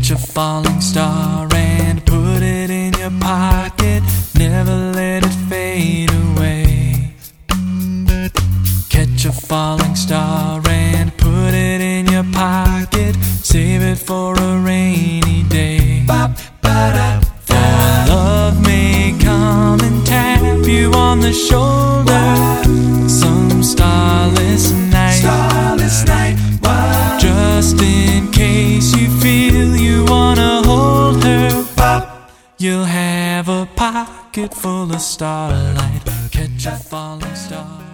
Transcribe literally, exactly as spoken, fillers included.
Catch a falling star and put it in your pocket. Never let it fade away. Catch a falling star and put it in your pocket. Save it for a rainy day. For love may come and tap you on the shoulder some starless night. Starless night. Just in case you feel you wanna hold her, Pop. you'll have a pocket full of starlight. Catch a falling star.